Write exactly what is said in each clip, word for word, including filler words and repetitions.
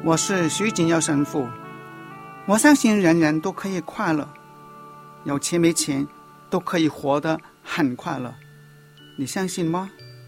我是徐锦耀神父。我相信人人都可以快乐，有钱没钱都可以活得很快乐，你相信吗？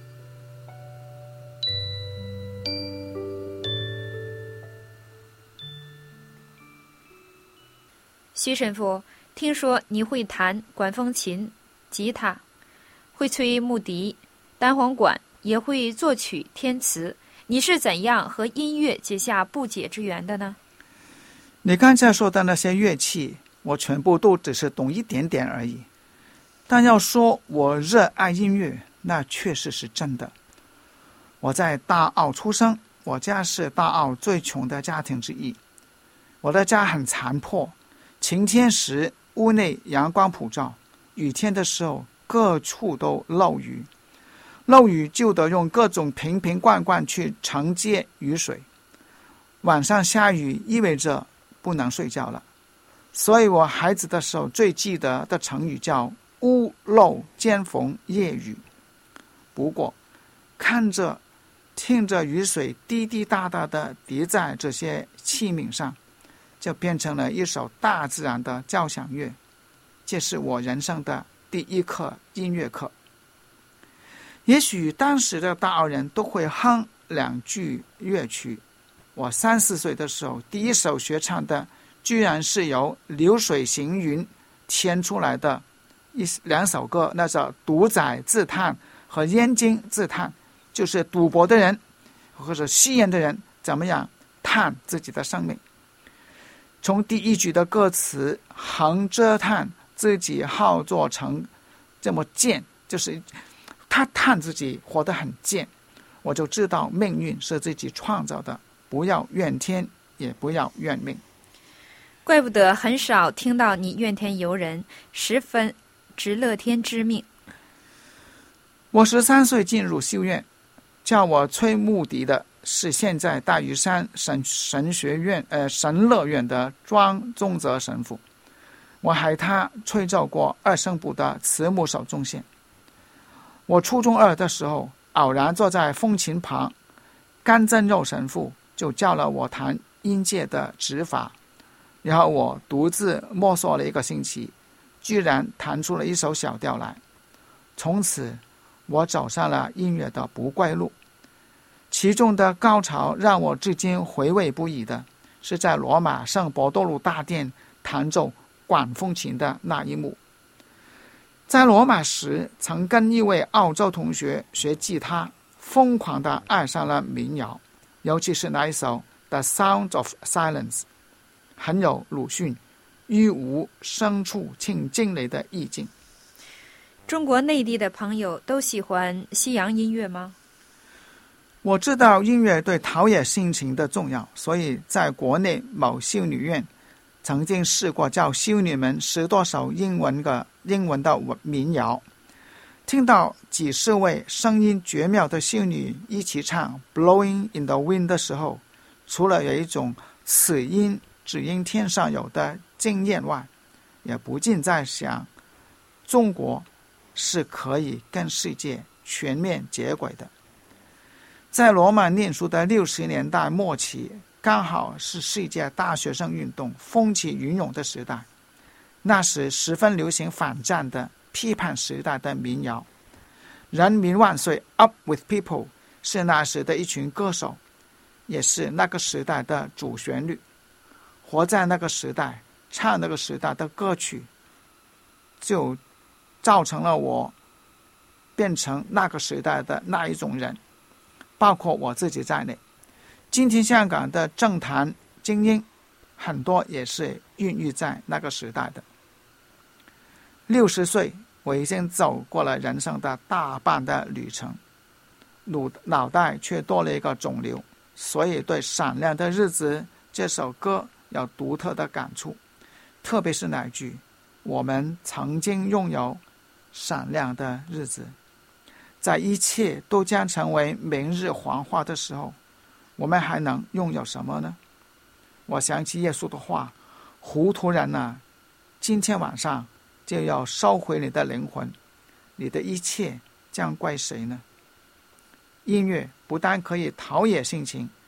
徐神父，听说你会弹管风琴、吉他，会吹木笛、单簧管，也会作曲填词，你是怎样和音乐结下不解之缘的呢？ 你刚才说的那些乐器，我全部都只是懂一点点而已。但要说我热爱音乐，那确实是真的。我在大澳出生，我家是大澳最穷的家庭之一。我的家很残破，晴天时屋内阳光普照，雨天的时候各处都漏雨。漏雨就得用各种瓶瓶罐罐去承接雨水。晚上下雨意味着不能睡觉了，所以我孩子的时候最记得的成语叫屋漏兼逢夜雨。不过看着听着雨水滴滴答答的滴在这些器皿上，就变成了一首大自然的交响乐。这是我人生的第一课音乐课。也许当时的大澳人都会哼两句乐曲。我三四岁的时候，第一首学唱的居然是由流水行云填出来的一两首歌，那叫《赌仔自叹》和《燕京自叹》，就是赌博的人或者吸烟的人怎么样叹自己的生命。从第一句的歌词横着叹自己好做成这么贱，就是他叹自己活得很贱，我就知道命运是自己创造的，不要怨天也不要怨命。 怪不得很少听到你怨天尤人，十分知乐天知命。 我十三岁进入修院，叫我吹木笛的是现在大屿山神神学院呃神乐院的庄宗泽神父，我还他吹奏过二声部的慈母手中线。我初中二的时候，偶然坐在风琴旁，甘真肉神父就教了我弹音阶的指法，然后我独自摸索了一个星期，居然弹出了一首小调来。从此我走上了音乐的不归路。其中的高潮让我至今回味不已的是在罗马圣伯多禄大殿弹奏管风琴的那一幕。在罗马时曾跟一位澳洲同学学吉他，疯狂地爱上了民谣，尤其是那一首 The Sound of Silence， 很有鲁迅于无声处请惊雷的意境。 中国内地的朋友都喜欢西洋音乐吗？ 我知道音乐对陶冶性情的重要，所以在国内某修女院曾经试过叫修女们十多首英文的英文的民谣。听到几十位声音绝妙的修女一起唱 Blowing in the Wind 的时候，除了有一种此音只因天上有的惊艳外，也不禁在想，中国是可以跟世界全面接轨的。在罗马念书的六十年代末期，刚好是世界大学生运动风起云涌的时代。那时十分流行反战的批判时代的民谣，人民万岁 Up with people 是那时的一群歌手，也是那个时代的主旋律。活在那个时代，唱那个时代的歌曲，就造成了我变成那个时代的那一种人，包括我自己在内。今天香港的政坛精英很多也是孕育在那个时代的。六十岁我已经走过了人生的大半的旅程，脑袋却多了一个肿瘤，所以对《闪亮的日子》这首歌有独特的感触，特别是那句我们曾经拥有闪亮的日子，在一切都将成为明日黄花的时候，我们还能拥有什么呢？我想起耶稣的话，糊涂人啊，今天晚上就要收回你的灵魂，你的一切将归谁呢？音乐不但可以陶冶性情，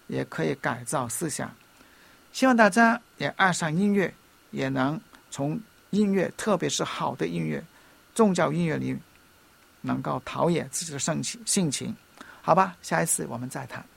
也可以改造思想。希望大家也爱上音乐，也能从音乐，特别是好的音乐、宗教音乐里能够陶冶自己的性情。好吧，下一次我们再谈。